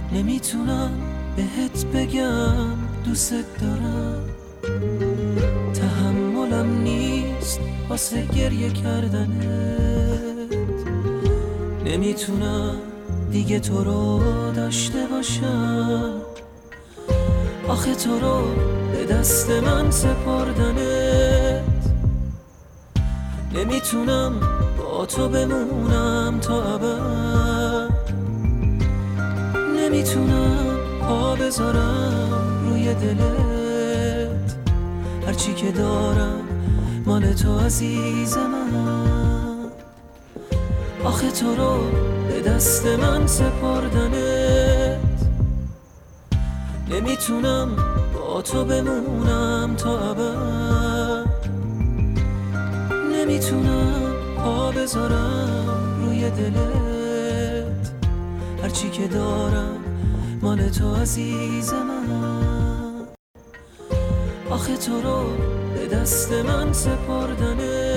نمیتونم بهت بگم دوست دارم، تحملم نیست واسه گریه کردنت. نمیتونم دیگه تو رو داشته باشم، آخه تو رو به دست من سپردنت. نمیتونم با تو بمونم تا ابد، نمیتونم پا بذارم روی دلت. هرچی که دارم مال تو عزیز من، آخه تو رو به دست من سپردنت. نمیتونم با تو بمونم تا ابد، نمیتونم پا بذارم روی دلت. هرچی که دارم مال تو عزیز من، آخه تو رو به دست من سپردنت.